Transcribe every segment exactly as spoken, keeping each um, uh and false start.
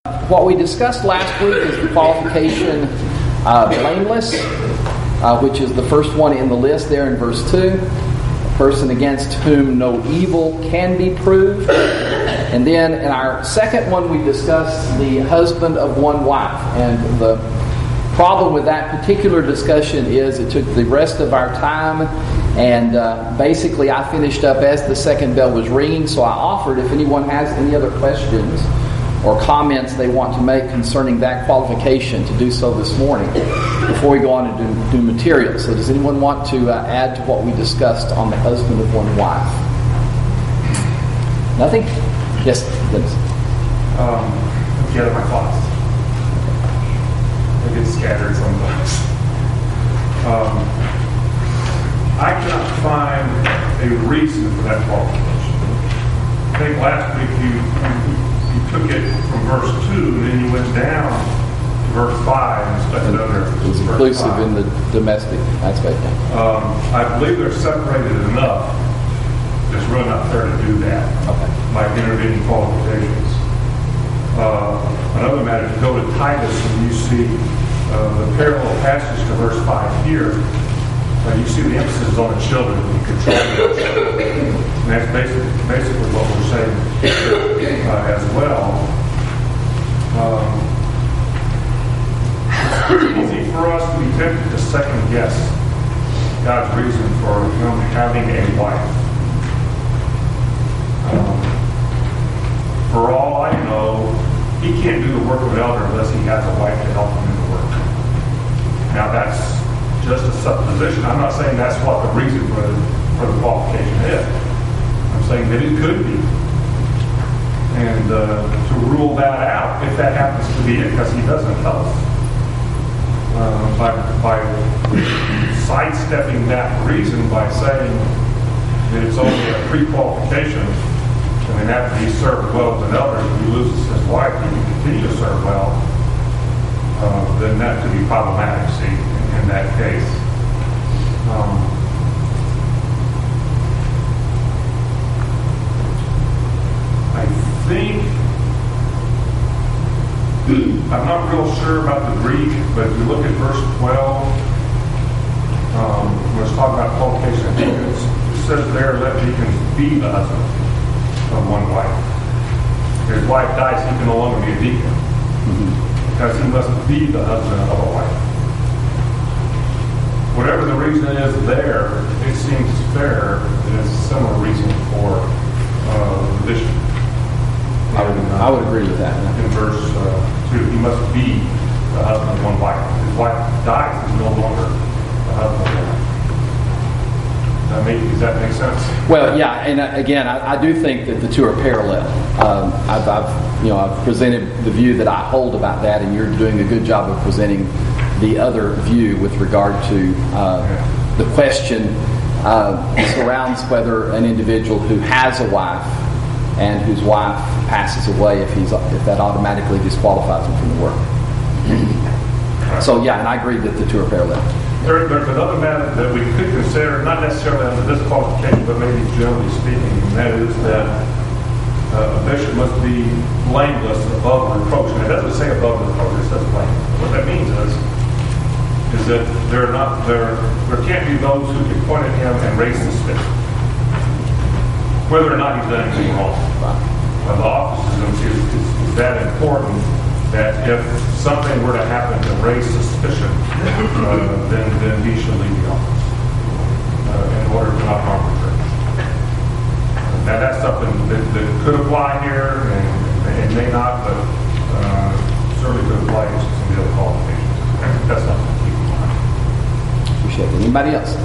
What we discussed last week is the qualification uh, blameless, uh, which is the first one in the list there in verse two. A person against whom no evil can be proved. And then in our second one we discussed the husband of one wife. And the problem with that particular discussion is it took the rest of our time, and uh, basically I finished up as the second bell was ringing, so I offered if anyone has any other questions or comments they want to make concerning that qualification to do so this morning before we go on and do, do material. So does anyone want to uh, add to what we discussed on the husband of one wife? Nothing? Yes, Dennis. Um, I'll gather my thoughts. I get scattered sometimes. Um, I cannot find a reason for that qualification. I think last week you, you You took it from verse two, and then you went down to verse five and stuck it under. It was inclusive in the domestic aspect. Um, I believe they're separated enough. It's really not fair to do that. Okay. Like intervening qualifications. Uh, another matter, to go to Titus and you see uh, the parallel passage to verse five here, uh, you see the emphasis on the children and controlling the children. And that's basically, basically what we're saying uh, as well. Um, it's easy for us to be tempted to second guess God's reason for him having a wife. Um, for all I know, he can't do the work of an elder unless he has a wife to help him in the work. Now that's just a supposition. I'm not saying that's what the reason for the, for the qualification is. I'm saying that it could be. And uh, to rule that out, if that happens to be it, because he doesn't tell us, uh, by, by sidestepping that reason by saying that it's only a pre-qualification, and then after he served well as an elder, if he loses his wife, he can continue to serve well, uh, then that could be problematic, see, in, in that case. Um, I think, I'm not real sure about the Greek, but if you look at verse twelve, um, when it's talking about qualification of deacons, it says there, let deacons be the husband of one wife. If his wife dies, he can no longer be a deacon, mm-hmm. because he must be the husband of a wife. Whatever the reason is there, it seems fair that it's a similar reason for uh, the bishop. I would, I would agree with that. In verse uh, two, he must be the husband of one wife. If his wife dies, he's no longer the husband of one wife. That make, does that make sense? Well, yeah, and again, I, I do think that the two are parallel. Um, I've, I've, you know, I've presented the view that I hold about that, and you're doing a good job of presenting the other view with regard to uh, yeah. the question uh, surrounds whether an individual who has a wife and whose wife passes away, if he's if that automatically disqualifies him from the work. So yeah, and I agree that the two are parallel. There, there's another matter that we could consider, not necessarily under this qualification, but maybe generally speaking, and that is that uh, a bishop must be blameless above reproach. And it doesn't say above reproach; it says blameless. What that means is, is that there not there there can't be those who can point at him and raise suspicion, whether or not he's done anything wrong. Well, the office is, is, is that important that if something were to happen to raise suspicion, uh, then then he should leave the office uh, in order to not harm the church. Now that's something that, that could apply here, and it may not, but uh, certainly could apply to some of the other qualifications. That's something to keep in mind. Appreciate it. Anybody else?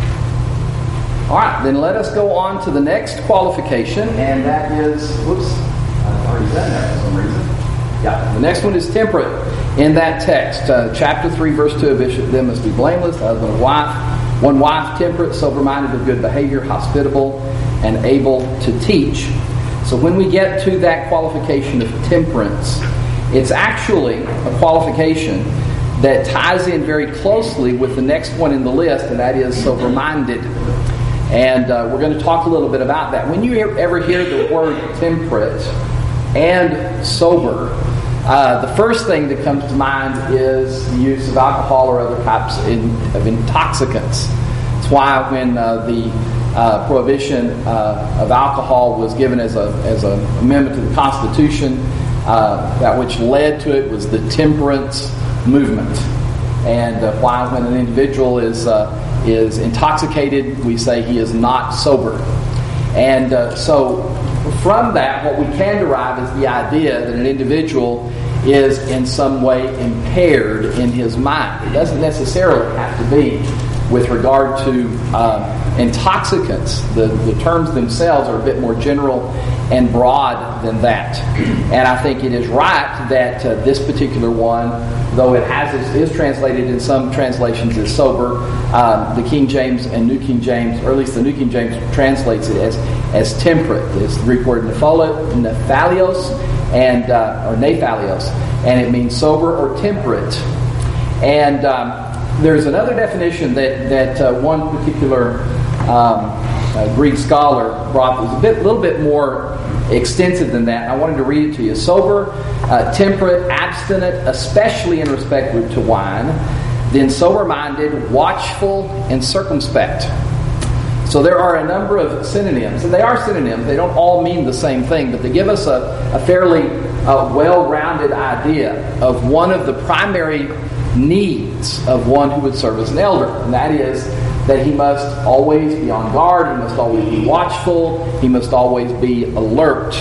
All right, then let us go on to the next qualification, and that is, whoops, I've already done that for some reason. Yeah, the next one is temperate in that text. Uh, chapter three, verse two, a bishop then must be blameless, the husband of wife, one wife, temperate, sober-minded, of good behavior, hospitable, and able to teach. So when we get to that qualification of temperance, it's actually a qualification that ties in very closely with the next one in the list, and that is sober-minded. And uh, we're going to talk a little bit about that. When you ever hear the word temperate and sober, Uh, the first thing that comes to mind is the use of alcohol or other types in, of intoxicants. That's why when uh, the uh, prohibition uh, of alcohol was given as a as an amendment to the Constitution, uh, that which led to it was the temperance movement. And uh, why when an individual is uh, is intoxicated, we say he is not sober. And uh, so from that, what we can derive is the idea that an individual is in some way impaired in his mind. It doesn't necessarily have to be with regard to uh, intoxicants. The, the terms themselves are a bit more general and broad than that. And I think it is right that uh, this particular one, though it has is translated in some translations as sober, uh, the King James and New King James, or at least the New King James translates it as, as temperate. It's the Greek word nephalios, and uh, or nephalios, and it means sober or temperate. And um, there's another definition that that uh, one particular um, uh, Greek scholar brought that was a bit, little bit more extensive than that. And I wanted to read it to you. Sober, uh, temperate, abstinent, especially in respect to wine, then sober-minded, watchful, and circumspect. So there are a number of synonyms, and they are synonyms. They don't all mean the same thing, but they give us a, a fairly uh, well-rounded idea of one of the primary needs of one who would serve as an elder, and that is that he must always be on guard, he must always be watchful, he must always be alert.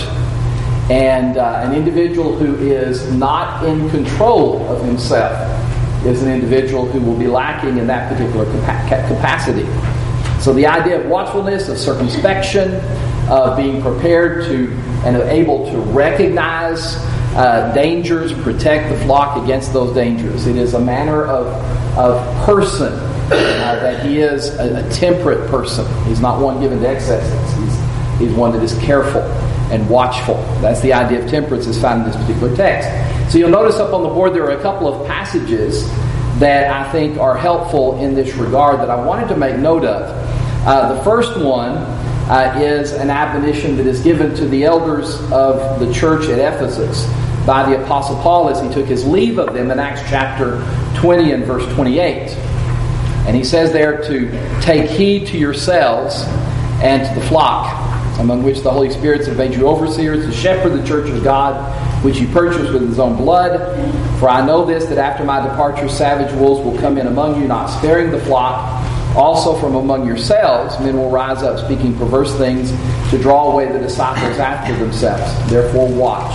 And uh, an individual who is not in control of himself is an individual who will be lacking in that particular capa- capacity. So the idea of watchfulness, of circumspection, of being prepared to and able to recognize uh, dangers, protect the flock against those dangers. It is a manner of, of person uh, that he is a, a temperate person. He's not one given to excesses. He's, he's one that is careful and watchful. That's the idea of temperance is found in this particular text. So you'll notice up on the board there are a couple of passages that I think are helpful in this regard that I wanted to make note of. Uh, the first one uh, is an admonition that is given to the elders of the church at Ephesus by the Apostle Paul as he took his leave of them in Acts chapter twenty and verse twenty-eight. And he says there to take heed to yourselves and to the flock, among which the Holy Spirit has made you overseers to shepherd the church of God, which he purchased with his own blood. For I know this, that after my departure savage wolves will come in among you, not sparing the flock. Also from among yourselves men will rise up, speaking perverse things, to draw away the disciples after themselves. Therefore watch.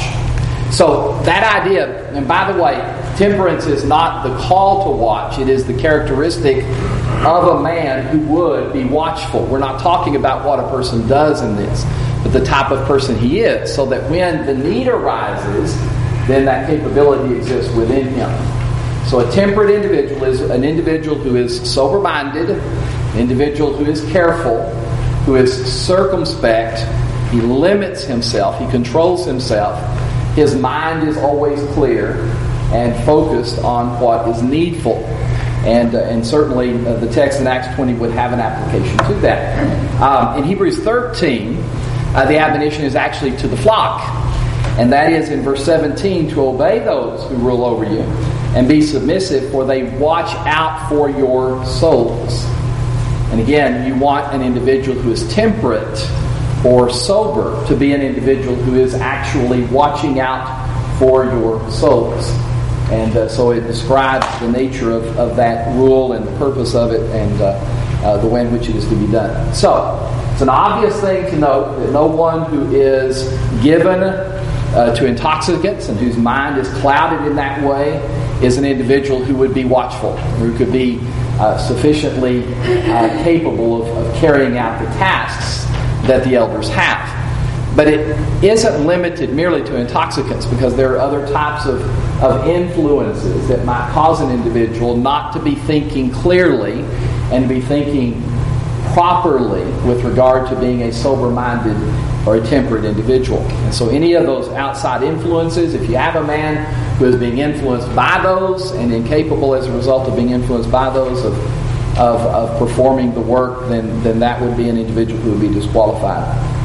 So that idea, and by the way, temperance is not the call to watch. It is the characteristic of a man who would be watchful. We're not talking about what a person does in this, but the type of person he is, so that when the need arises, then that capability exists within him. So a temperate individual is an individual who is sober-minded, an individual who is careful, who is circumspect. He limits himself, he controls himself. His mind is always clear and focused on what is needful. And, uh, and certainly uh, the text in Acts twenty would have an application to that. Um, in Hebrews thirteen, uh, the admonition is actually to the flock. And that is in verse seventeen, to obey those who rule over you and be submissive, for they watch out for your souls. And again, you want an individual who is temperate or sober to be an individual who is actually watching out for your souls. And uh, so it describes the nature of, of that rule and the purpose of it and uh, uh, the way in which it is to be done. So, it's an obvious thing to note that no one who is given uh, to intoxicants and whose mind is clouded in that way is an individual who would be watchful, who could be uh, sufficiently uh, capable of, of carrying out the tasks that the elders have. But it isn't limited merely to intoxicants, because there are other types of, of influences that might cause an individual not to be thinking clearly and to be thinking properly with regard to being a sober-minded or a temperate individual. And so any of those outside influences, if you have a man who is being influenced by those and incapable as a result of being influenced by those of, of, of performing the work, then, then that would be an individual who would be disqualified.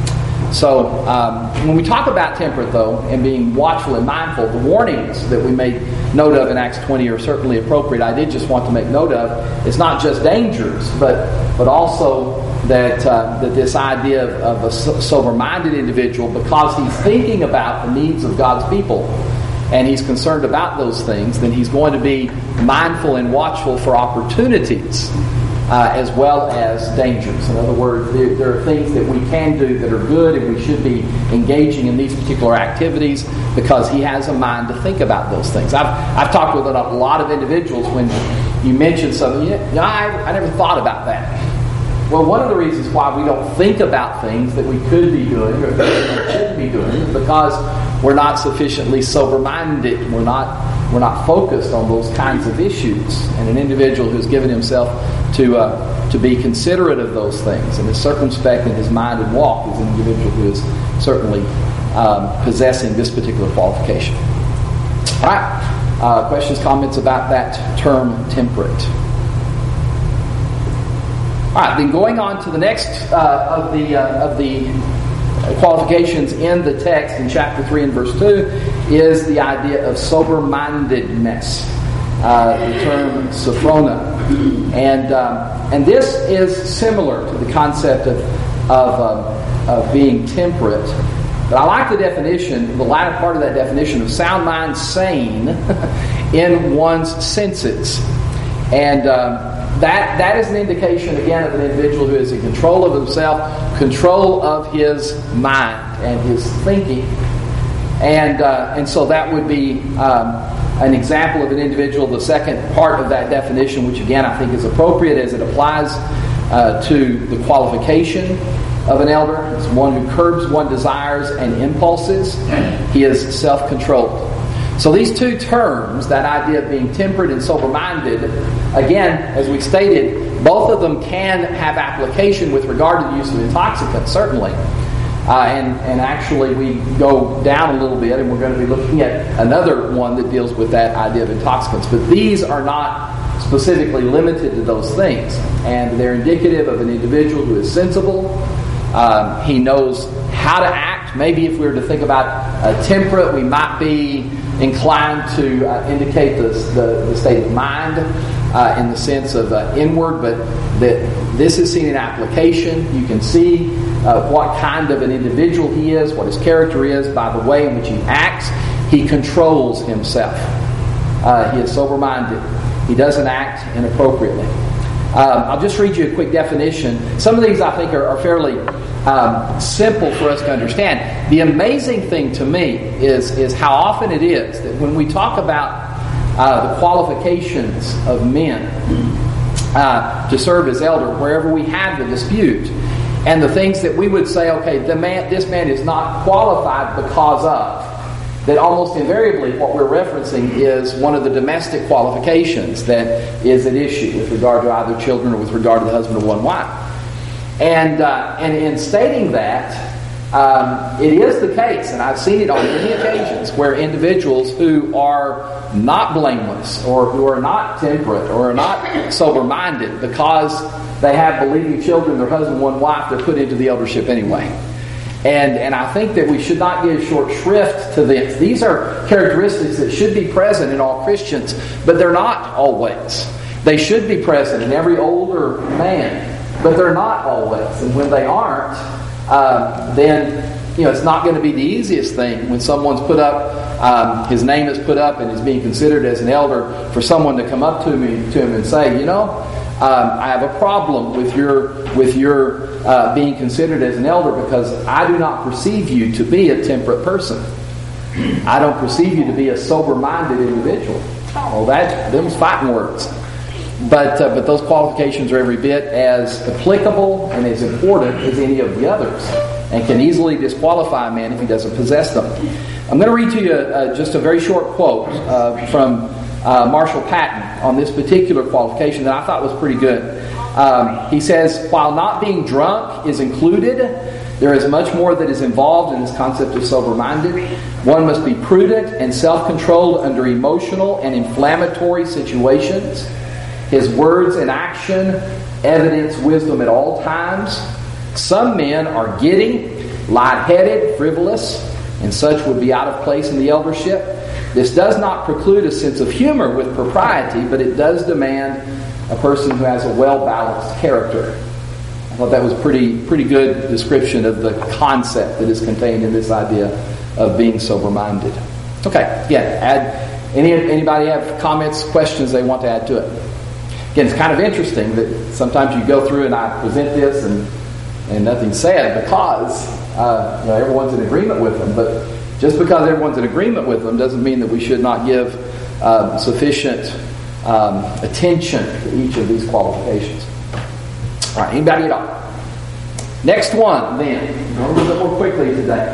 So um, when we talk about temperate, though, and being watchful and mindful, the warnings that we made note of in Acts twenty are certainly appropriate. I did just want to make note of, it's not just dangers, but but also that uh, that this idea of, of a sober-minded individual, because he's thinking about the needs of God's people, and he's concerned about those things, then he's going to be mindful and watchful for opportunities uh, as well as dangers. In other words, there, there are things that we can do that are good, and we should be engaging in these particular activities because he has a mind to think about those things. I've, I've talked with a lot of individuals when you mention something, you know, I, I never thought about that. Well, one of the reasons why we don't think about things that we could be doing or things that we should be doing is because we're not sufficiently sober-minded. We're not we're not focused on those kinds of issues. And an individual who's given himself to uh, to be considerate of those things and is circumspect in his mind and walk is an individual who is certainly um, possessing this particular qualification. All right. Uh, questions, comments about that term, temperate? All right, then going on to the next uh, of the uh, of the qualifications in the text in chapter three and verse two is the idea of sober-mindedness, uh, the term sophrona, and um, and this is similar to the concept of of, um, of being temperate. But I like the definition, the latter part of that definition, of sound mind, sane in one's senses, and. Um, That that is an indication, again, of an individual who is in control of himself, control of his mind and his thinking. And uh, and so that would be um, an example of an individual, the second part of that definition, which again I think is appropriate as it applies uh, to the qualification of an elder. It's one who curbs one's desires and impulses. He is self-controlled. So these two terms, that idea of being temperate and sober-minded, again, as we stated, both of them can have application with regard to the use of intoxicants, certainly. Uh, and, and actually we go down a little bit, and we're going to be looking at another one that deals with that idea of intoxicants. But these are not specifically limited to those things. And they're indicative of an individual who is sensible. Um, he knows how to act. Maybe if we were to think about uh, temperate, we might be inclined to uh, indicate the, the, the state of mind uh, in the sense of uh, inward, but that this is seen in application. You can see uh, what kind of an individual he is, what his character is, by the way in which he acts. He controls himself. Uh, he is sober-minded. He doesn't act inappropriately. Um, I'll just read you a quick definition. Some of these I think are, are fairly um, simple for us to understand. The amazing thing to me is, is how often it is that when we talk about uh, the qualifications of men uh, to serve as elder, wherever we have the dispute, and the things that we would say, okay, the man, this man is not qualified because of, that almost invariably what we're referencing is one of the domestic qualifications that is at issue with regard to either children or with regard to the husband of one wife. And uh, and in stating that, um, it is the case, and I've seen it on many occasions, where individuals who are not blameless or who are not temperate or are not sober-minded, because they have believing children, their husband, one wife, they're put into the eldership anyway. And and I think that we should not give short shrift to this. These are characteristics that should be present in all Christians, but they're not always. They should be present in every older man, but they're not always. And when they aren't, uh, then you know it's not going to be the easiest thing when someone's put up, um, his name is put up and is being considered as an elder, for someone to come up to me to him and say, you know, um, I have a problem with your with your. Uh, being considered as an elder, because I do not perceive you to be a temperate person. I don't perceive you to be a sober-minded individual. Well, that them's fighting words. But uh, but those qualifications are every bit as applicable and as important as any of the others, and can easily disqualify a man if he doesn't possess them. I'm going to read to you uh, just a very short quote uh, from uh, Marshall Patton on this particular qualification that I thought was pretty good. Um, he says, while not being drunk is included, there is much more that is involved in this concept of sober-minded. One must be prudent and self-controlled under emotional and inflammatory situations. His words and action evidence wisdom at all times. Some men are giddy light-headed, frivolous, and such would be out of place in the eldership. This does not preclude a sense of humor with propriety, but it does demand a person who has a well-balanced character. I thought that was pretty pretty good description of the concept that is contained in this idea of being sober-minded. Okay, yeah, add any anybody have comments, questions they want to add to it? Again, it's kind of interesting that sometimes you go through and I present this and and nothing's said because uh, you know, everyone's in agreement with them. But just because everyone's in agreement with them doesn't mean that we should not give uh, sufficient um, attention to each of these qualifications. All right, anybody at all? Next one, then, going a little bit more quickly today.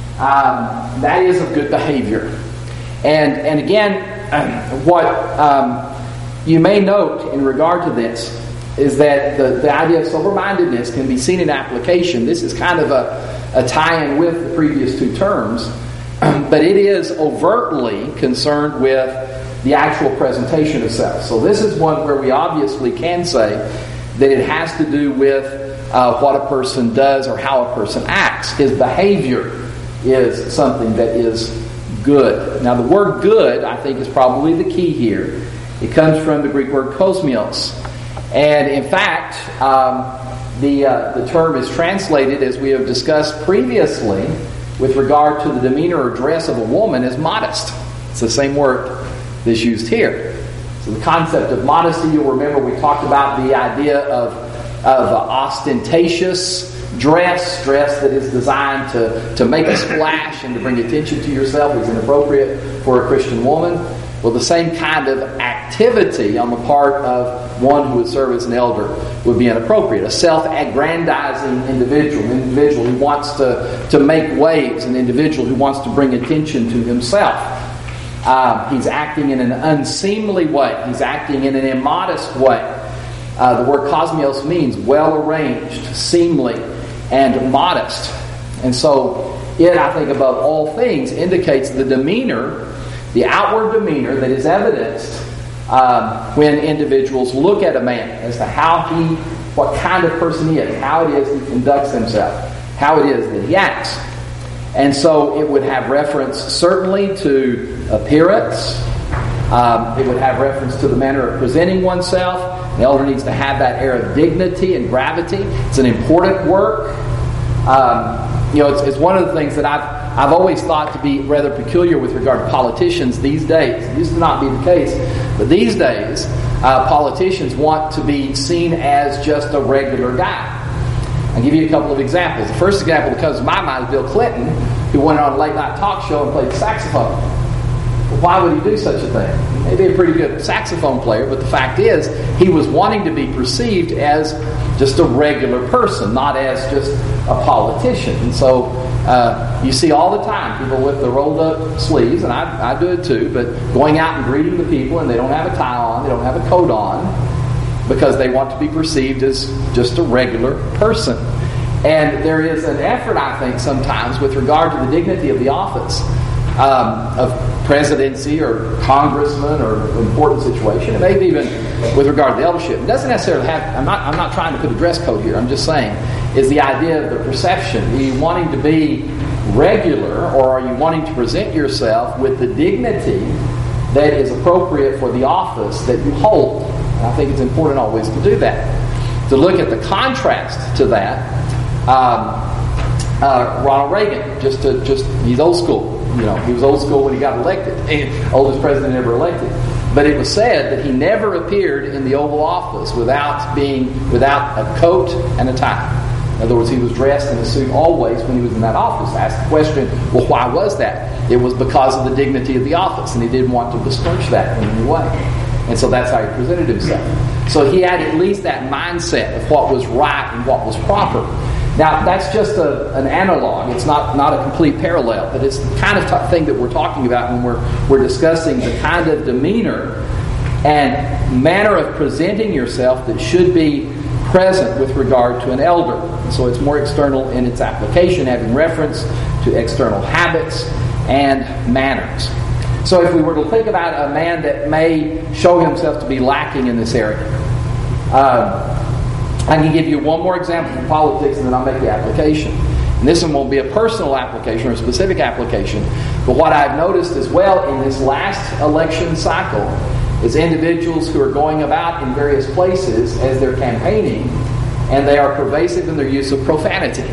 Um, that is of good behavior. And and again, what um, you may note in regard to this is that the, the idea of sober-mindedness can be seen in application. This is kind of a, a tie-in with the previous two terms, but it is overtly concerned with the actual presentation of self. So this is one where we obviously can say that it has to do with uh, what a person does or how a person acts. His behavior is something that is good. Now the word good, I think, is probably the key here. It comes from the Greek word kosmios. And in fact, um, the uh, the term is translated, as we have discussed previously, with regard to the demeanor or dress of a woman as modest. It's the same word that's used here. So the concept of modesty, you'll remember we talked about the idea of, of uh, ostentatious dress, dress that is designed to, to make a splash and to bring attention to yourself is inappropriate for a Christian woman. Well, the same kind of activity on the part of one who would serve as an elder would be inappropriate. A self-aggrandizing individual, an individual who wants to, to make waves, an individual who wants to bring attention to himself. Uh, he's acting in an unseemly way. He's acting in an immodest way. Uh, the word kosmios means well-arranged, seemly, and modest. And so it, I think, above all things, indicates the demeanor, the outward demeanor that is evidenced um, when individuals look at a man as to how he, what kind of person he is, how it is he conducts himself, how it is that he acts. And so it would have reference certainly to appearance. Um, it would have reference to the manner of presenting oneself. The elder needs to have that air of dignity and gravity. It's an important work. Um, you know, it's, it's one of the things that I've I've always thought to be rather peculiar with regard to politicians these days. It used to not be the case, but these days, uh, politicians want to be seen as just a regular guy. I'll give you a couple of examples. The first example that comes to my mind is Bill Clinton, who went on a late-night talk show and played the saxophone. Well, why would he do such a thing? He may be a pretty good saxophone player, but the fact is, he was wanting to be perceived as just a regular person, not as just a politician. And so uh, you see all the time people with the rolled-up sleeves, and I, I do it too, but going out and greeting the people, and they don't have a tie on, they don't have a coat on, because they want to be perceived as just a regular person. And there is an effort, I think, sometimes with regard to the dignity of the office um, of presidency or congressman or important situation, and maybe even with regard to the eldership. It doesn't necessarily have, I'm not, I'm not trying to put a dress code here, I'm just saying, is the idea of the perception. Are you wanting to be regular, or are you wanting to present yourself with the dignity that is appropriate for the office that you hold? And I think it's important always to do that. To look at the contrast to that, um, uh, Ronald Reagan, just to just he's old school. You know, he was old school when he got elected, and oldest president ever elected. But it was said that he never appeared in the Oval Office without being without a coat and a tie. In other words, he was dressed in a suit always when he was in that office. I asked the question, well, why was that? It was because of the dignity of the office, and he didn't want to besmirch that in any way. And so that's how he presented himself. So he had at least that mindset of what was right and what was proper. Now, that's just a, an analog. It's not, not a complete parallel, but it's the kind of t- thing that we're talking about when we're, we're discussing the kind of demeanor and manner of presenting yourself that should be present with regard to an elder. So it's more external in its application, having reference to external habits and manners. So if we were to think about a man that may show himself to be lacking in this area, uh, I can give you one more example from politics and then I'll make the application. And this one will be a personal application or a specific application. But what I've noticed as well in this last election cycle is individuals who are going about in various places as they're campaigning, and they are pervasive in their use of profanity,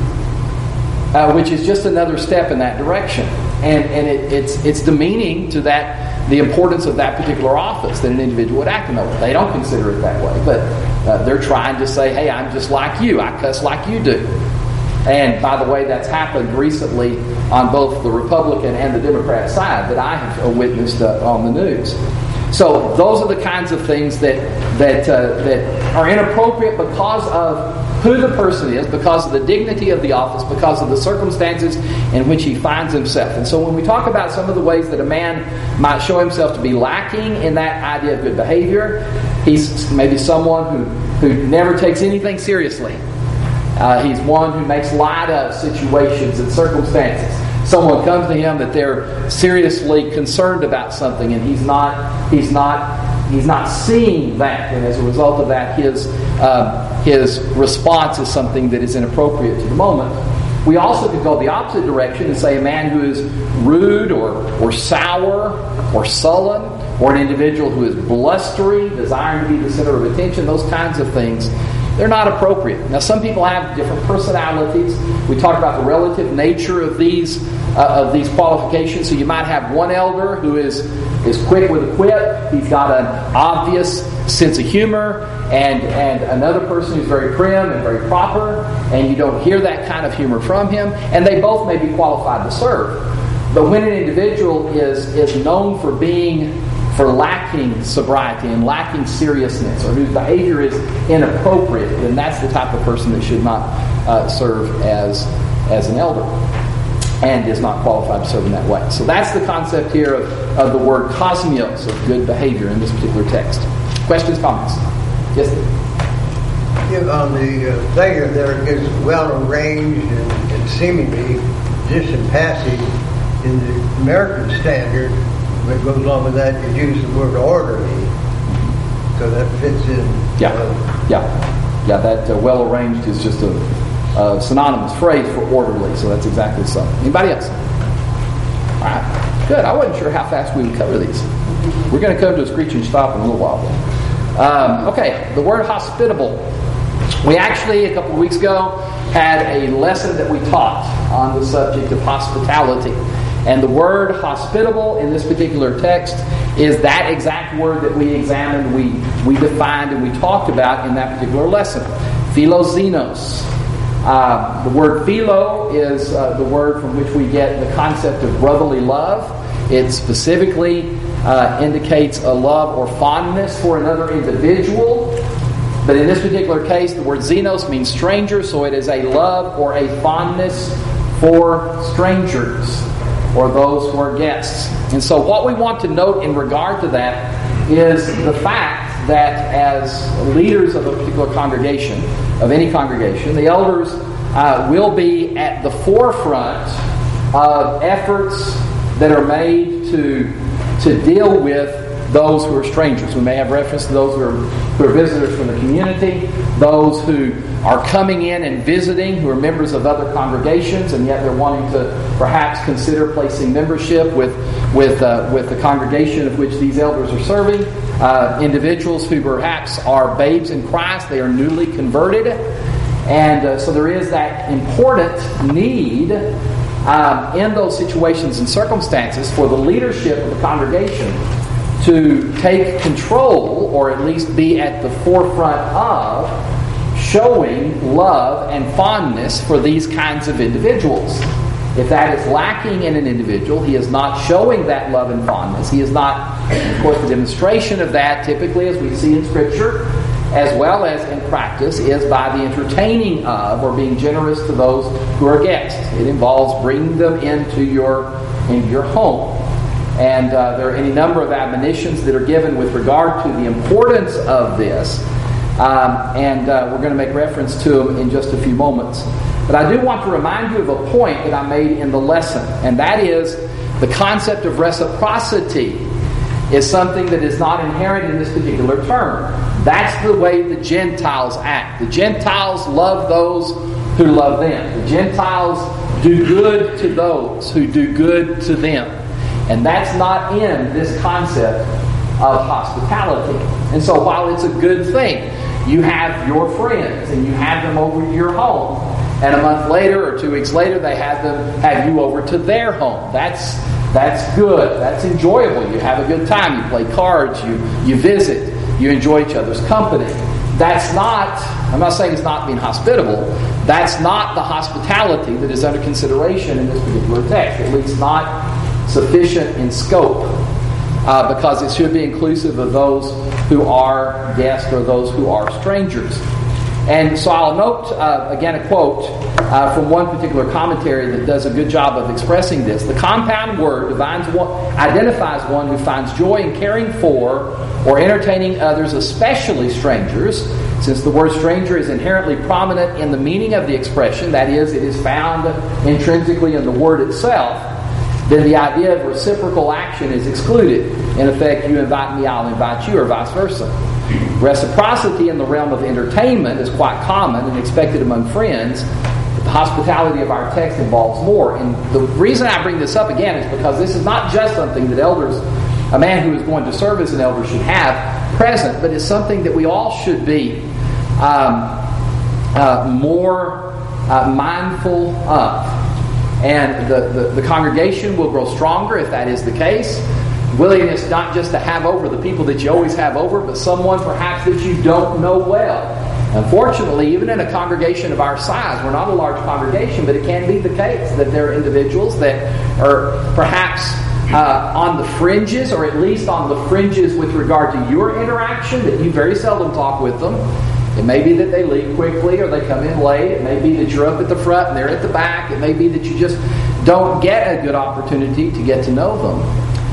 uh, which is just another step in that direction. And and it, it's it's demeaning to that the importance of that particular office that an individual would act in over. They don't consider it that way, but uh, they're trying to say, "Hey, I'm just like you. I cuss like you do." And by the way, that's happened recently on both the Republican and the Democrat side that I have witnessed uh, on the news. So those are the kinds of things that that uh, that are inappropriate because of who the person is, because of the dignity of the office, because of the circumstances in which he finds himself. And so when we talk about some of the ways that a man might show himself to be lacking in that idea of good behavior, he's maybe someone who, who never takes anything seriously. Uh, he's one who makes light of situations and circumstances. Someone comes to him that they're seriously concerned about something, and he's not he's not he's not seeing that, and as a result of that, his uh, his response is something that is inappropriate to the moment. We also could go the opposite direction and say a man who is rude or or sour or sullen, or an individual who is blustery, desiring to be the center of attention, those kinds of things. They're not appropriate. Now, some people have different personalities. We talked about the relative nature of these uh, of these qualifications. So you might have one elder who is is quick with a quip. He's got an obvious sense of humor, and and another person who's very prim and very proper, and you don't hear that kind of humor from him. And they both may be qualified to serve. But when an individual is is known for being for lacking sobriety and lacking seriousness, or whose behavior is inappropriate, then that's the type of person that should not uh, serve as as an elder and is not qualified to serve in that way. So that's the concept here of, of the word cosmios, of good behavior in this particular text. Questions, comments? Yes? Yeah, on the uh, figure there is well arranged and, and seemingly distant passage in the American Standard. What goes along with that, you use the word orderly, so that fits in. Yeah, uh, yeah, yeah. That uh, well arranged is just a, a synonymous phrase for orderly, so that's exactly so. Anybody else? All right, good. I wasn't sure how fast we would cover these. We're going to come to a screeching stop in a little while. Um, okay, the word hospitable. We actually a couple of weeks ago had a lesson that we taught on the subject of hospitality. And the word hospitable in this particular text is that exact word that we examined, we, we defined, and we talked about in that particular lesson. Philoxenos. Uh, the word philo is uh, the word from which we get the concept of brotherly love. It specifically uh, indicates a love or fondness for another individual. But in this particular case, the word xenos means stranger, so it is a love or a fondness for strangers, or those who are guests. And so what we want to note in regard to that is the fact that as leaders of a particular congregation, of any congregation, the elders uh, will be at the forefront of efforts that are made to, to deal with those who are strangers. We may have reference to those who are, who are visitors from the community, those who are coming in and visiting, who are members of other congregations, and yet they're wanting to perhaps consider placing membership with with uh, with the congregation of which these elders are serving. Uh, individuals who perhaps are babes in Christ, they are newly converted, and uh, so there is that important need um, in those situations and circumstances for the leadership of the congregation to take control, or at least be at the forefront of showing love and fondness for these kinds of individuals. If that is lacking in an individual, he is not showing that love and fondness. He is not, of course, the demonstration of that, typically, as we see in Scripture, as well as in practice, is by the entertaining of or being generous to those who are guests. It involves bringing them into your, into your home. And uh, there are any number of admonitions that are given with regard to the importance of this. Um, and uh, we're going to make reference to them in just a few moments. But I do want to remind you of a point that I made in the lesson. And that is the concept of reciprocity is something that is not inherent in this particular term. That's the way the Gentiles act. The Gentiles love those who love them. The Gentiles do good to those who do good to them. And that's not in this concept of hospitality. And so while it's a good thing, you have your friends and you have them over to your home, and a month later or two weeks later they have them have you over to their home. That's that's good. That's enjoyable. You have a good time. You play cards. You you visit. You enjoy each other's company. That's not, I'm not saying it's not being hospitable. That's not the hospitality that is under consideration in this particular text. At least not sufficient in scope. Uh, because it should be inclusive of those who are guests or those who are strangers. And so I'll note, uh, again, a quote uh, from one particular commentary that does a good job of expressing this. The compound word defines one, identifies one who finds joy in caring for or entertaining others, especially strangers, since the word stranger is inherently prominent in the meaning of the expression, that is, it is found intrinsically in the word itself. Then the idea of reciprocal action is excluded. In effect, you invite me, I'll invite you, or vice versa. Reciprocity in the realm of entertainment is quite common and expected among friends. But the hospitality of our text involves more. And the reason I bring this up again is because this is not just something that elders, a man who is going to serve as an elder should have present, but it's something that we all should be um, uh, more uh, mindful of. And the, the, the congregation will grow stronger if that is the case. Willingness not just to have over the people that you always have over, but someone perhaps that you don't know well. Unfortunately, even in a congregation of our size, we're not a large congregation, but it can be the case that there are individuals that are perhaps uh, on the fringes, or at least on the fringes with regard to your interaction, that you very seldom talk with them. It may be that they leave quickly or they come in late. It may be that you're up at the front and they're at the back. It may be that you just don't get a good opportunity to get to know them.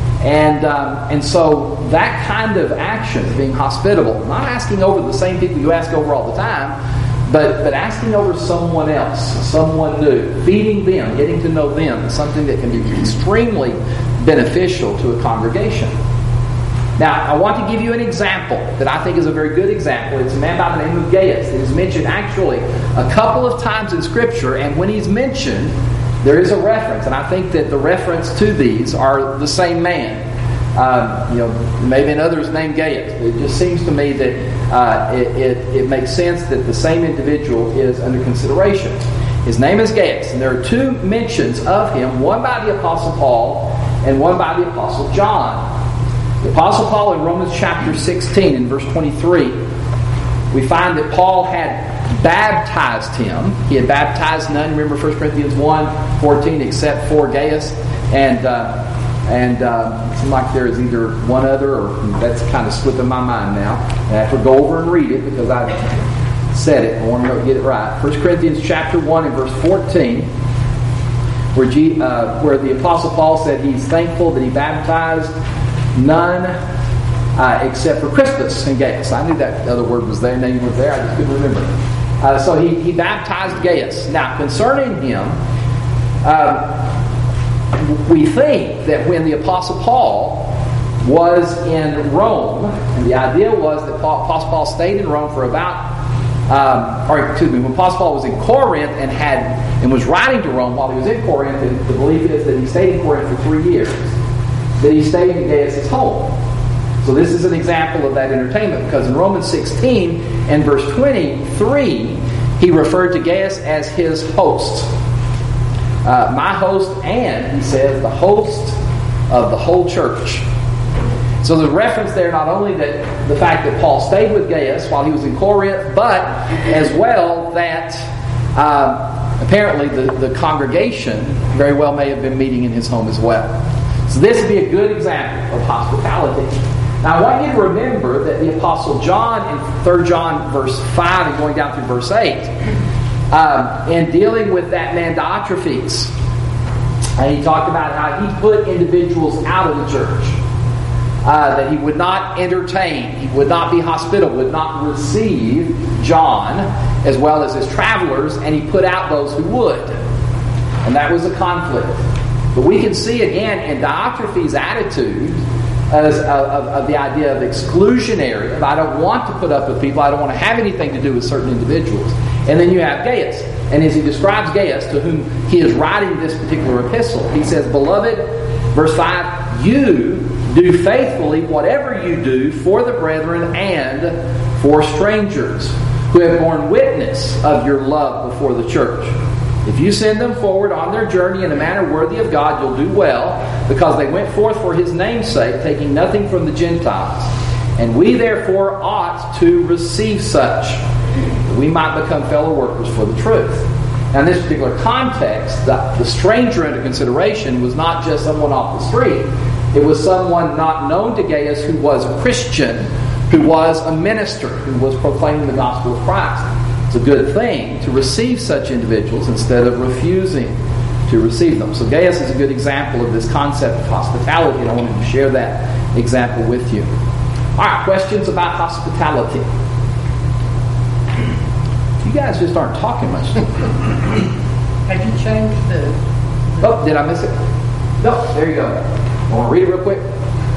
And um, and so that kind of action, being hospitable, not asking over the same people you ask over all the time, but, but asking over someone else, someone new, feeding them, getting to know them, is something that can be extremely beneficial to a congregation. Now, I want to give you an example that I think is a very good example. It's a man by the name of Gaius. It is mentioned actually a couple of times in Scripture, and when he's mentioned, there is a reference, and I think that the reference to these are the same man. Um, you know, maybe another's named Gaius. It just seems to me that uh, it, it, it makes sense that the same individual is under consideration. His name is Gaius, and there are two mentions of him, one by the Apostle Paul and one by the Apostle John. The Apostle Paul in Romans chapter sixteen in verse twenty-three, we find that Paul had baptized him. He had baptized none. Remember First Corinthians one fourteen, except for Gaius. And uh, and uh, it seems like there is either one other, or that's kind of slipping my mind now. And I have to go over and read it because I said it. I want to get it right. First Corinthians chapter one and verse fourteen, where, G, uh, where the Apostle Paul said he's thankful that he baptized none uh, except for Crispus and Gaius. I knew that other word was there, name was there, I just couldn't remember. Uh, so he, he baptized Gaius. Now, concerning him, uh, we think that when the Apostle Paul was in Rome, and the idea was that Paul, Apostle Paul stayed in Rome for about, um, or excuse me, when Apostle Paul was in Corinth and had and was writing to Rome while he was in Corinth, and the belief is that he stayed in Corinth for three years. That he stayed in Gaius' home. So this is an example of that entertainment, because in Romans sixteen and verse twenty-three, he referred to Gaius as his host. Uh, my host, and he says the host of the whole church. So there's reference there not only that the fact that Paul stayed with Gaius while he was in Corinth, but as well that uh, apparently the, the congregation very well may have been meeting in his home as well. So this would be a good example of hospitality. Now I want you to remember that the Apostle John in Third John verse five and going down through verse eight, um, in dealing with that man Diotrephes, and he talked about how he put individuals out of the church. Uh, that he would not entertain, he would not be hospitable, would not receive John as well as his travelers, and he put out those who would. And that was a conflict. But we can see again in Diotrephes' attitude as, of, of the idea of exclusionary, of I don't want to put up with people, I don't want to have anything to do with certain individuals. And then you have Gaius. And as he describes Gaius, to whom he is writing this particular epistle, he says, Beloved, verse five, you do faithfully whatever you do for the brethren and for strangers, who have borne witness of your love before the church. If you send them forward on their journey in a manner worthy of God, you'll do well, because they went forth for His name's sake, taking nothing from the Gentiles. And we therefore ought to receive such, that we might become fellow workers for the truth. Now in this particular context, the, the stranger under consideration was not just someone off the street. It was someone not known to Gaius who was a Christian, who was a minister, who was proclaiming the gospel of Christ. It's a good thing to receive such individuals instead of refusing to receive them. So Gaius is a good example of this concept of hospitality, and I wanted to share that example with you. All right, questions about hospitality? You guys just aren't talking much. Have you changed the... Oh, did I miss it? No, there you go. Want to read it real quick?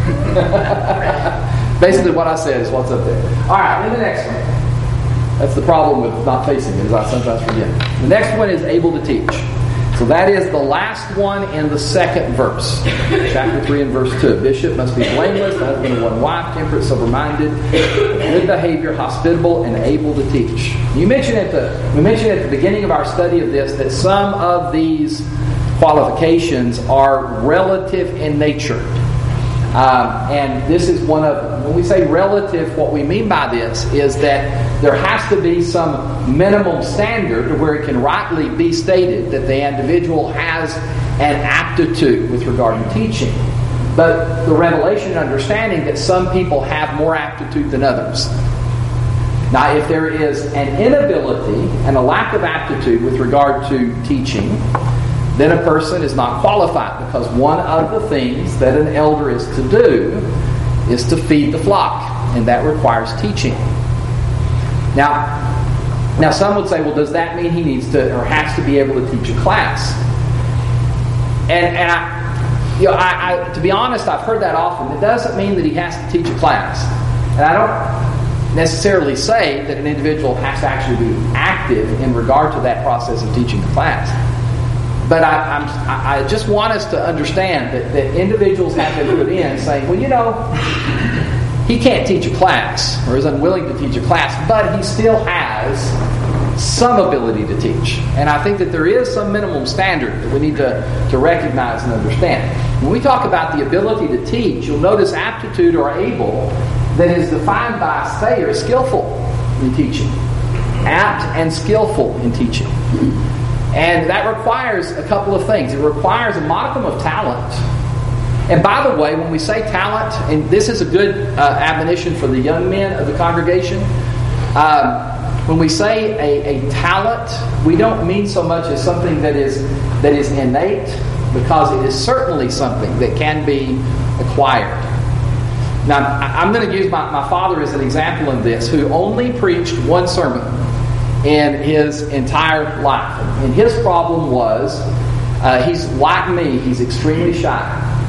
Basically what I said is what's up there. All right, then the next one. That's the problem with not facing it, as I sometimes forget. The next one is able to teach. So that is the last one in the second verse. Chapter three and verse two. Bishop must be blameless, the husband of one wife, temperate, sober-minded, good behavior, hospitable, and able to teach. You mentioned at the we mentioned at the beginning of our study of this that some of these qualifications are relative in nature. Um, and this is one of them. When we say relative, what we mean by this is that there has to be some minimum standard where it can rightly be stated that the individual has an aptitude with regard to teaching. But the revelation and understanding that some people have more aptitude than others. Now, if there is an inability and a lack of aptitude with regard to teaching, then a person is not qualified, because one of the things that an elder is to do is to feed the flock, and that requires teaching. Now, now some would say, well, does that mean he needs to or has to be able to teach a class? And, and I, you know, I, I, to be honest, I've heard that often. It doesn't mean that he has to teach a class, and I don't necessarily say that an individual has to actually be active in regard to that process of teaching a class. But I, I'm, I just want us to understand that, that individuals have to put in saying, well, you know, he can't teach a class or is unwilling to teach a class, but he still has some ability to teach. And I think that there is some minimum standard that we need to, to recognize and understand. When we talk about the ability to teach, you'll notice aptitude or able that is defined by Thayer as skillful in teaching. Apt and skillful in teaching. And that requires a couple of things. It requires a modicum of talent. And by the way, when we say talent, and this is a good uh, admonition for the young men of the congregation, um, when we say a, a talent, we don't mean so much as something that is that is innate, because it is certainly something that can be acquired. Now, I'm going to use my, my father as an example in this, who only preached one sermon in his entire life. And his problem was, uh, he's like me, he's extremely shy.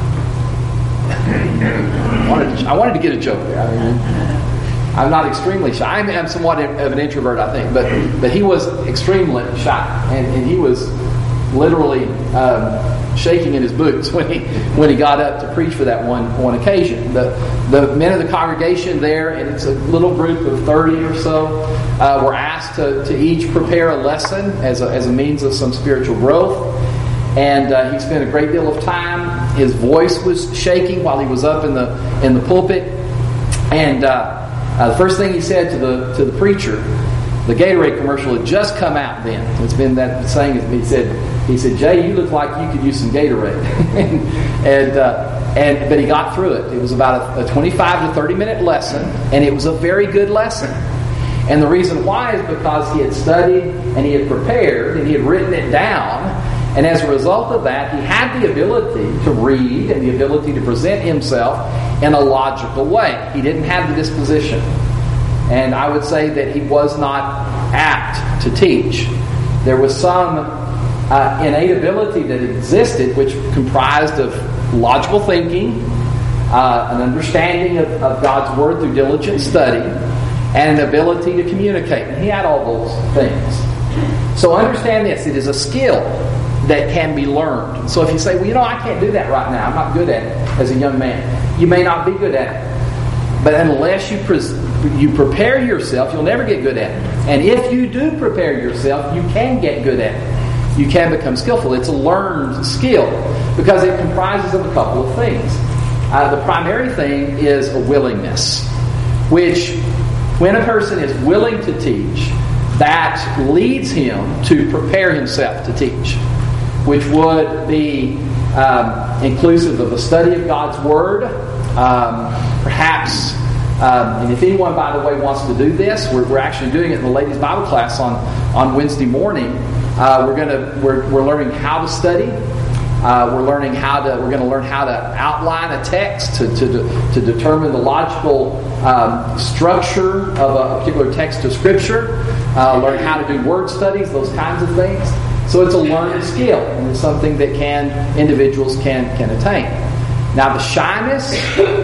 I wanted to, I wanted to get a joke there. I mean, I'm not extremely shy. I'm, I'm somewhat of an introvert, I think, but but he was extremely shy, and, and he was literally um, shaking in his boots when he when he got up to preach for that one one occasion. The the men of the congregation there, and it's a little group of thirty or so, uh, were asked to, to each prepare a lesson as a, as a means of some spiritual growth. And uh, he spent a great deal of time. His voice was shaking while he was up in the in the pulpit. And uh, uh, the first thing he said to the to the preacher, the Gatorade commercial had just come out then. It's been that saying. He said, he said, Jay, you look like you could use some Gatorade. and uh, and but he got through it. It was about a, a twenty-five to thirty minute lesson, and it was a very good lesson. And the reason why is because he had studied and he had prepared and he had written it down. And as a result of that, he had the ability to read and the ability to present himself in a logical way. He didn't have the disposition. And I would say that he was not apt to teach. There was some uh, innate ability that existed, which comprised of logical thinking, uh, an understanding of, of God's Word through diligent study, and an ability to communicate. And he had all those things. So understand this, it is a skill that can be learned. So if you say, well, you know, I can't do that right now, I'm not good at it as a young man, you may not be good at it. But unless you pres- you prepare yourself, you'll never get good at it. And if you do prepare yourself, you can get good at it. You can become skillful. It's a learned skill because it comprises of a couple of things. Uh, the primary thing is a willingness, which when a person is willing to teach, that leads him to prepare himself to teach, which would be um, inclusive of the study of God's Word. Um, perhaps, um, and if anyone, by the way, wants to do this, we're, we're actually doing it in the ladies' Bible class on, on Wednesday morning. Uh, we're gonna we're, we're learning how to study. Uh, we're learning how to. We're going to learn how to outline a text to to, to determine the logical um, structure of a particular text of Scripture. Uh, learn how to do word studies, those kinds of things. So it's a learned skill, and it's something that can individuals can can attain. Now the shyness,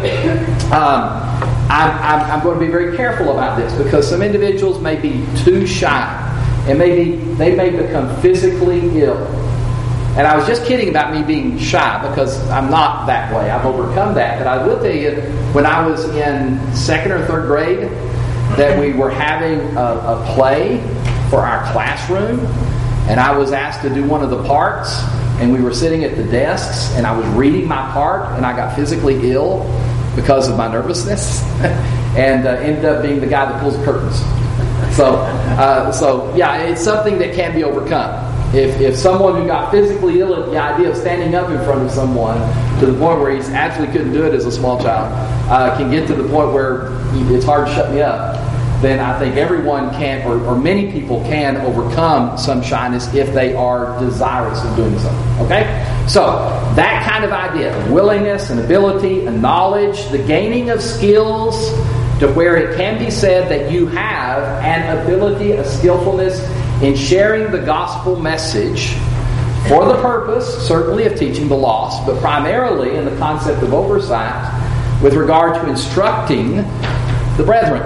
um, I'm, I'm I'm going to be very careful about this because some individuals may be too shy, and maybe they may become physically ill. And I was just kidding about me being shy because I'm not that way. I've overcome that. But I will tell you, when I was in second or third grade, that we were having a, a play for our classroom, and I was asked to do one of the parts, and we were sitting at the desks, and I was reading my part, and I got physically ill because of my nervousness, and uh, ended up being the guy that pulls the curtains. So, uh, so yeah, it's something that can be overcome. If if someone who got physically ill at the idea of standing up in front of someone to the point where he absolutely couldn't do it as a small child, uh, can get to the point where it's hard to shut me up, then I think everyone can, or, or many people can overcome some shyness if they are desirous of doing so. Okay? So, that kind of idea, willingness, and ability, and knowledge, the gaining of skills to where it can be said that you have an ability, a skillfulness in sharing the gospel message for the purpose, certainly, of teaching the lost, but primarily in the concept of oversight with regard to instructing the brethren.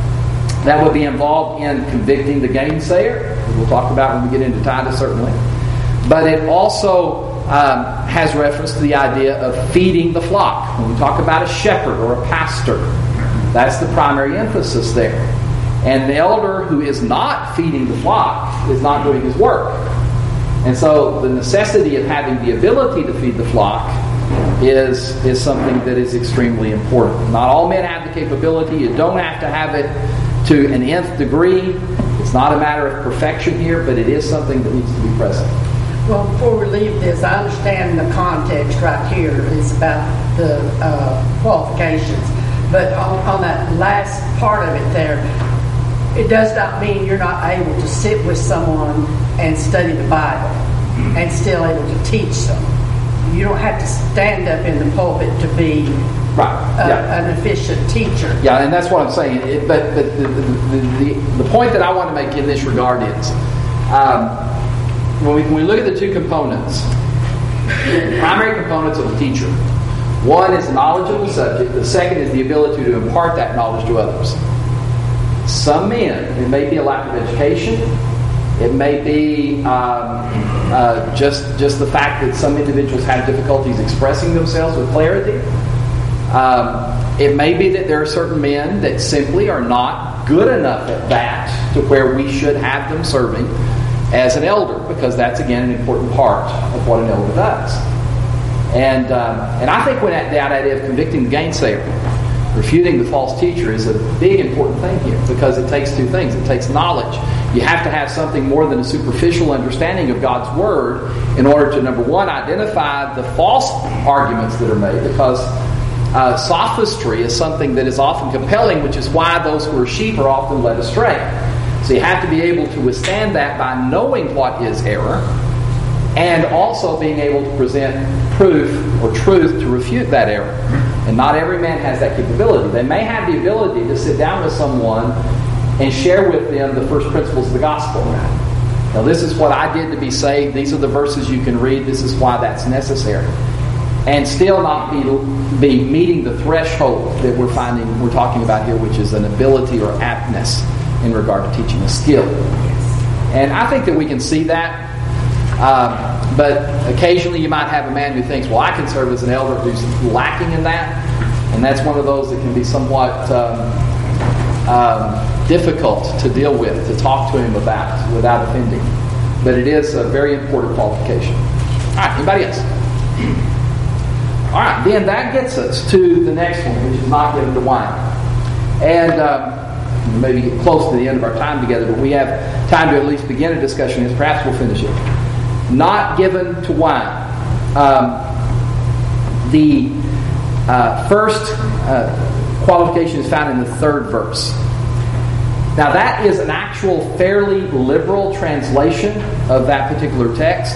That would be involved in convicting the gainsayer, as we'll talk about when we get into Titus, certainly. But it also um, has reference to the idea of feeding the flock. When we talk about a shepherd or a pastor, that's the primary emphasis there. And the elder who is not feeding the flock is not doing his work. And so the necessity of having the ability to feed the flock is, is something that is extremely important. Not all men have the capability. You don't have to have it to an nth degree. It's not a matter of perfection here, but it is something that needs to be present. Well, before we leave this, I understand the context right here is about the uh, qualifications. But on, on that last part of it there, it does not mean you're not able to sit with someone and study the Bible and still able to teach them. You don't have to stand up in the pulpit to be right. a, yeah. an efficient teacher. Yeah, and that's what I'm saying. It, but but the, the, the, the point that I want to make in this regard is, um, when, we, when we look at the two components, the primary components of a teacher, one is knowledge of the subject, the second is the ability to impart that knowledge to others. Some men, it may be a lack of education, it may be um, uh, just just the fact that some individuals have difficulties expressing themselves with clarity. Um, it may be that there are certain men that simply are not good enough at that to where we should have them serving as an elder, because that's, again, an important part of what an elder does. And um, and I think when that, that idea of convicting the gainsayer, refuting the false teacher, is a big important thing here, because it takes two things. It takes knowledge. You have to have something more than a superficial understanding of God's Word in order to, number one, identify the false arguments that are made, because uh, sophistry is something that is often compelling, which is why those who are sheep are often led astray. So you have to be able to withstand that by knowing what is error, and also being able to present proof or truth to refute that error. And not every man has that capability. They may have the ability to sit down with someone and share with them the first principles of the gospel. Now, this is what I did to be saved. These are the verses you can read. This is why that's necessary. And still not be, be meeting the threshold that we're finding, we're talking about here, which is an ability or aptness in regard to teaching a skill. And I think that we can see that. Um, but occasionally you might have a man who thinks, well, I can serve as an elder who's lacking in that. And that's one of those that can be somewhat um, um, difficult to deal with, to talk to him about without offending. But it is a very important qualification. All right, anybody else? All right, then that gets us to the next one, which is not given to wine. And um, maybe get close to the end of our time together, but we have time to at least begin a discussion, and perhaps we'll finish it. Not given to wine. Um, the uh, first uh, qualification is found in the third verse. Now that is an actual fairly liberal translation of that particular text.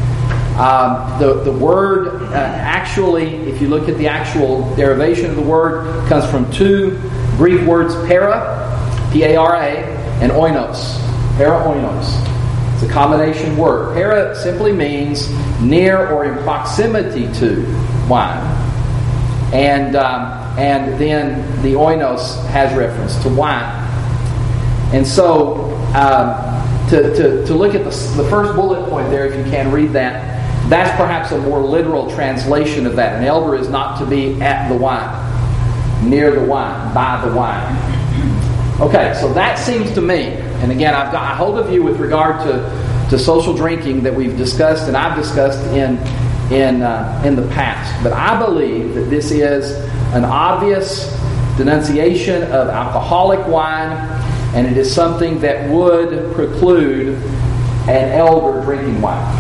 Um, the, the word uh, actually, if you look at the actual derivation of the word, comes from two Greek words, para, P A R A, and oinos, para oinos. It's a combination word. Para simply means near or in proximity to wine. And, um, and then the oinos has reference to wine. And so, um, to, to, to look at the, the first bullet point there, if you can read that, that's perhaps a more literal translation of that. An elder is not to be at the wine, near the wine, by the wine. Okay, so that seems to me, and again, I've got a hold of you with regard to, to social drinking that we've discussed and I've discussed in in uh, in the past. But I believe that this is an obvious denunciation of alcoholic wine, and it is something that would preclude an elder drinking wine.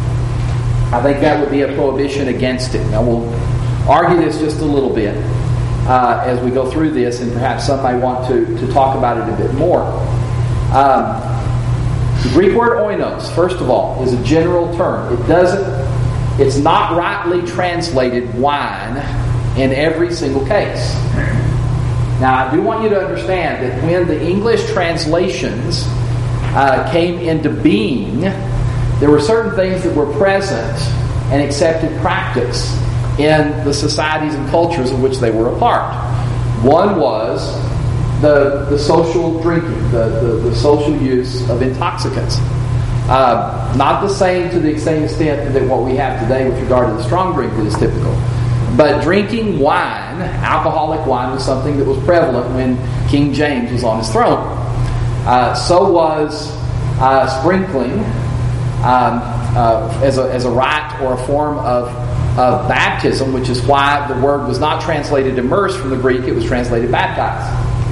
I think that would be a prohibition against it. Now we'll argue this just a little bit uh, as we go through this, and perhaps some may want to, to talk about it a bit more. Um, the Greek word oinos, first of all, is a general term. It doesn't, it's not rightly translated wine in every single case. Now I do want you to understand that when the English translations uh, came into being, there were certain things that were present and accepted practice in the societies and cultures of which they were a part. One was the, the social drinking, the, the, the social use of intoxicants. Uh, not the same to the same extent that what we have today with regard to the strong drink that is typical. But drinking wine, alcoholic wine, was something that was prevalent when King James was on his throne. Uh, so was uh, sprinkling Um, uh, as a as a rite or a form of, of baptism, which is why the word was not translated immerse from the Greek; it was translated baptize,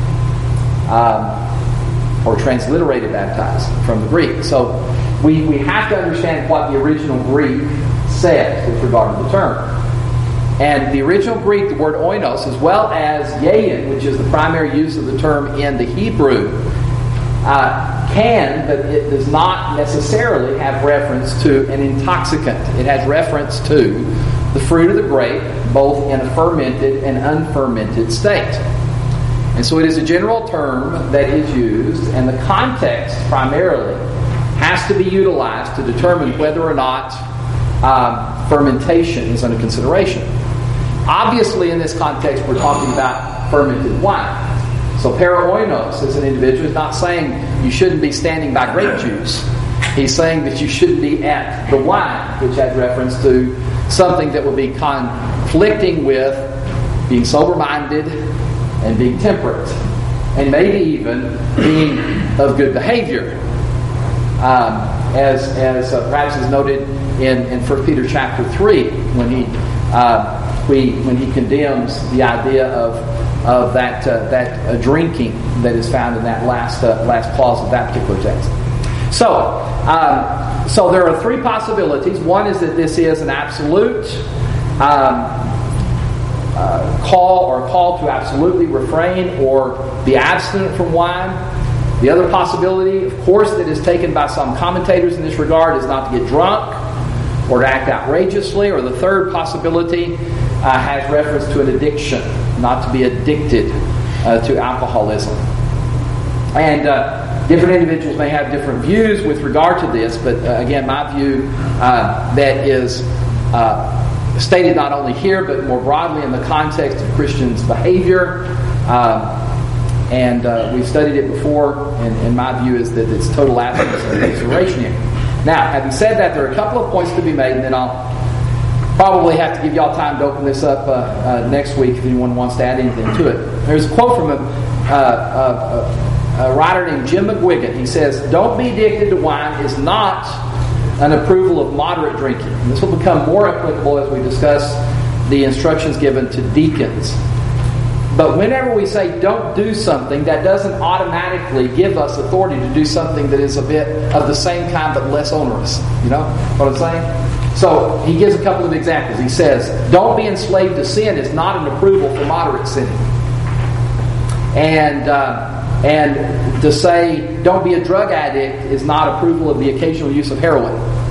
um, or transliterated baptize from the Greek. So we we have to understand what the original Greek said with regard to the term. And the original Greek, the word oinos, as well as yayin, which is the primary use of the term in the Hebrew, uh, can, but it does not necessarily have reference to an intoxicant. It has reference to the fruit of the grape, both in a fermented and unfermented state. And so it is a general term that is used, and the context primarily has to be utilized to determine whether or not um, fermentation is under consideration. Obviously, in this context, we're talking about fermented wine. So para oinos, as an individual, is not saying you shouldn't be standing by grape juice. He's saying that you shouldn't be at the wine, which has reference to something that would be conflicting with being sober-minded and being temperate, and maybe even being of good behavior. Um, as as uh, perhaps is noted in, in First Peter chapter three, when he uh, we when he condemns the idea of of that uh, that uh, drinking that is found in that last uh, last clause of that particular text. So, um, so there are three possibilities. One is that this is an absolute um, uh, call or call to absolutely refrain or be abstinent from wine. The other possibility, of course, that is taken by some commentators in this regard is not to get drunk or to act outrageously. Or the third possibility uh, has reference to an addiction, not to be addicted uh, to alcoholism. And uh, different individuals may have different views with regard to this, but uh, again, my view uh, that is uh, stated not only here, but more broadly in the context of Christians' behavior, uh, And uh, we've studied it before, and, and my view is that it's total absence of consideration here. Now, having said that, there are a couple of points to be made, and then I'll probably have to give y'all time to open this up uh, uh, next week if anyone wants to add anything to it. There's a quote from a, uh, uh, a writer named Jim McGuigan. He says, "Don't be addicted to wine is not an approval of moderate drinking." And this will become more applicable as we discuss the instructions given to deacons. But whenever we say don't do something, that doesn't automatically give us authority to do something that is a bit of the same kind but less onerous. You know what I'm saying? So he gives a couple of examples. He says, don't be enslaved to sin is not an approval for moderate sinning. And uh, and to say don't be a drug addict is not approval of the occasional use of heroin.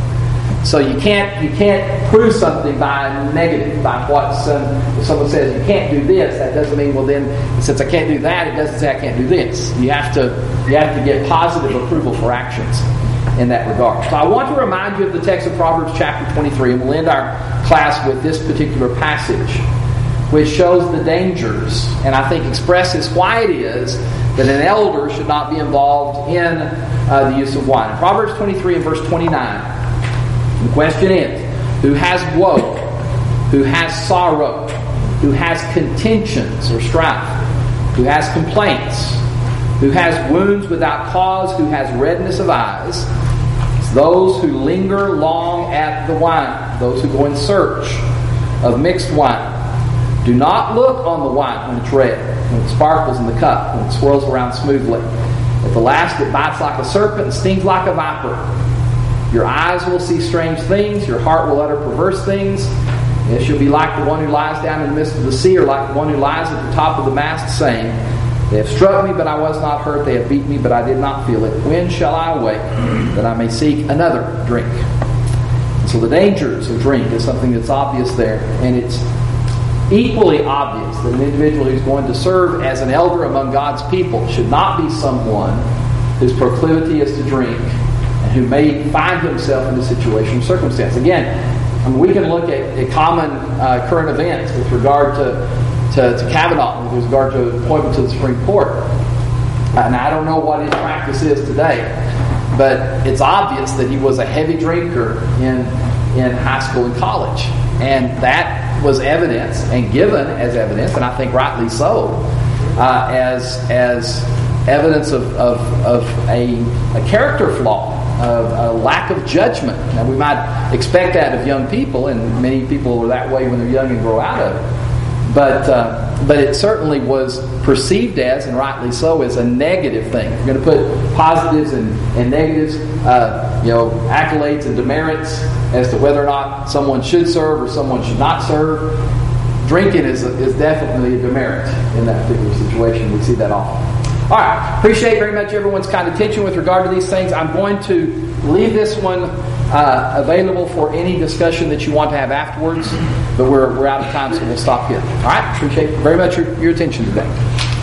So you can't you can't prove something by negative, by what some, if someone says you can't do this, that doesn't mean, well then, since I can't do that, it doesn't say I can't do this. You have to you have to get positive approval for actions in that regard. So I want to remind you of the text of Proverbs chapter twenty-three, and we'll end our class with this particular passage, which shows the dangers, and I think expresses why it is that an elder should not be involved in uh, the use of wine. In Proverbs twenty-three and verse twenty-nine, the question is, who has woe, who has sorrow, who has contentions or strife, who has complaints, who has wounds without cause, who has redness of eyes? It's those who linger long at the wine, those who go in search of mixed wine. Do not look on the wine when it's red, when it sparkles in the cup, when it swirls around smoothly. At the last it bites like a serpent and stings like a viper. Your eyes will see strange things, your heart will utter perverse things. It shall be like the one who lies down in the midst of the sea, or like the one who lies at the top of the mast, saying, they have struck me, but I was not hurt. They have beaten me, but I did not feel it. When shall I awake, that I may seek another drink? And so the dangers of drink is something that's obvious there, and it's equally obvious that an individual who's going to serve as an elder among God's people should not be someone whose proclivity is to drink and who may find himself in a situation or circumstance. Again, I mean, we can look at, at common uh, current events with regard to, to, to Kavanaugh, with regard to appointment to the Supreme Court. And I don't know what his practice is today, but it's obvious that he was a heavy drinker in, in high school and college. And that was evidence, and given as evidence, and I think rightly so, uh, as as evidence of, of, of a, a character flaw, of a lack of judgment. Now, we might expect that of young people, and many people are that way when they're young and grow out of it. But uh, but it certainly was perceived as, and rightly so, as a negative thing. If you're going to put positives and, and negatives, uh, you know, accolades and demerits as to whether or not someone should serve or someone should not serve, drinking is is definitely a demerit in that particular situation. We see that often. All right. Appreciate very much everyone's kind attention with regard to these things. I'm going to leave this one uh, available for any discussion that you want to have afterwards, but we're we're out of time, so we'll stop here. All right. Appreciate very much your, your attention today.